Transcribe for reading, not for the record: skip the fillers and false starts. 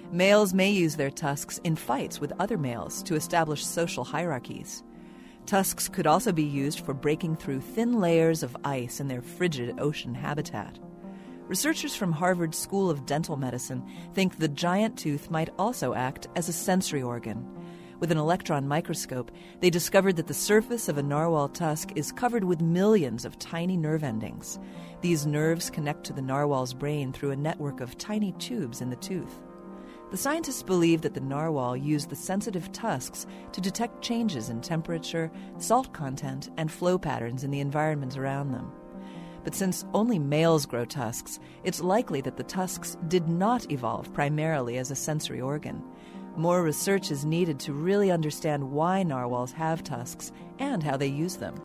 Males may use their tusks in fights with other males to establish social hierarchies. Tusks could also be used for breaking through thin layers of ice in their frigid ocean habitat. Researchers from Harvard School of Dental Medicine think the giant tooth might also act as a sensory organ. With an electron microscope, they discovered that the surface of a narwhal tusk is covered with millions of tiny nerve endings. These nerves connect to the narwhal's brain through a network of tiny tubes in the tooth. The scientists believe that the narwhal used the sensitive tusks to detect changes in temperature, salt content, and flow patterns in the environment around them. But since only males grow tusks, it's likely that the tusks did not evolve primarily as a sensory organ. More research is needed to really understand why narwhals have tusks and how they use them.